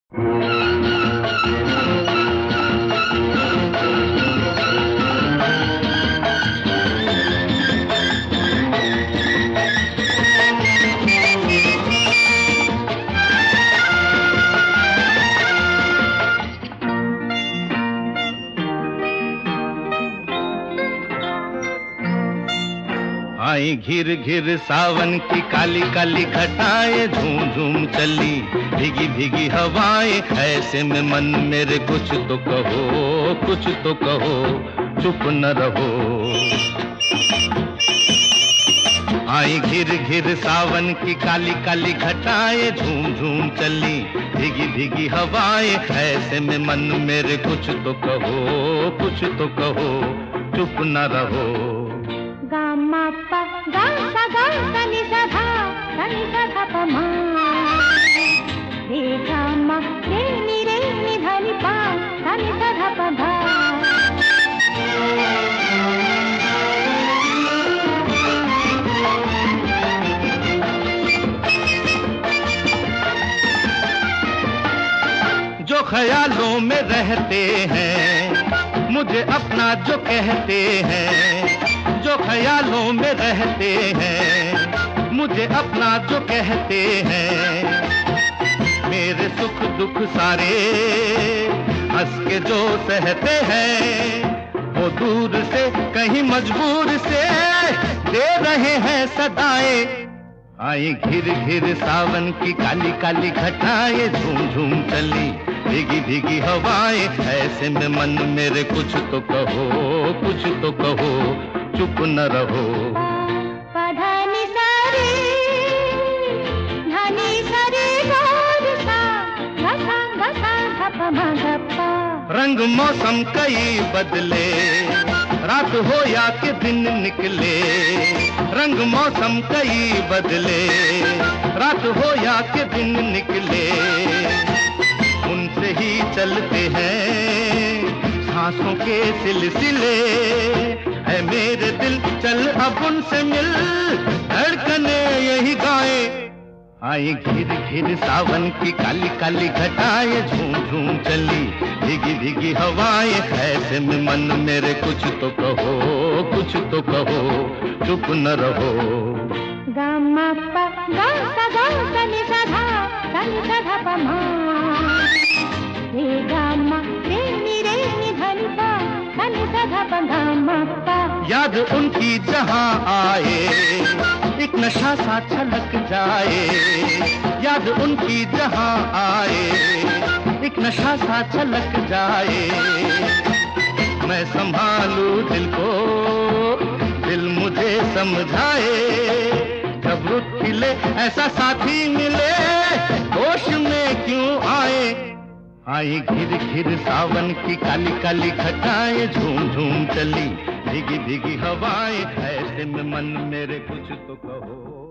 आई घिर घिर सावन की काली काली घटाएं, झूम झूम चली भीगी भीगी हवाएं। ऐसे में मन मेरे कुछ तो कहो, कुछ तो कहो, चुप न रहो। आई घिर घिर सावन की काली काली घटाएं, झूम झूम चली भीगी भीगी हवाएं। ऐसे में मन मेरे कुछ तो कहो, कुछ तो कहो, चुप न रहो। गा मा पा गा सा नी सा धा पा मा रे गा मा रे नी धा नी पा सा नी सा धा पा धा। जो ख्यालों में रहते हैं, मुझे अपना जो कहते हैं, जो ख्यालों में रहते हैं, मुझे अपना जो कहते हैं। मेरे सुख दुख सारे हंस के जो सहते हैं, वो दूर से कहीं मजबूर से दे रहे हैं सदाएं। आई घिर घिर सावन की काली काली घटाएं, झूम झूम चली भीगी भीगी हवाएं। ऐसे में मन मेरे कुछ तो कहो, कुछ तो कहो, चुप न रहो। पधानी सारे धानी सारे सा घसा घसा धपा मा धपा। रंग मौसम कई बदले, रात हो या के दिन निकले। रंग मौसम कई बदले, रात हो या के दिन निकले। उनसे ही चलते हैं सांसों के सिलसिले। है मेरे दिल चल अब उनसे मिल, धड़कने यही गाए। आई घिर घिर सावन की काली काली घटाएं, झूम झूम चली भीगी भीगी हवाएं। ऐसे में मन मेरे कुछ तो कहो, कुछ तो कहो, चुप न रहो। गा मा पा गा सा नी सा धा पा मा रे गा मा रे नी धा नी पा सा नी सा धा पा गा मा पा। याद उनकी जहां आए, एक नशा सा छलक जाए। याद उनकी जहां आए, एक नशा सा छलक जाए। मैं संभालूं दिल को, दिल मुझे समझाए। जब रुत खिले ऐसा साथी मिले, होश में क्यों आए। आई घिर घिर सावन की काली काली घटाएं, झूम झूम चली भीगी भीगी हवाएं। ऐसे में मन मेरे कुछ तो कहो।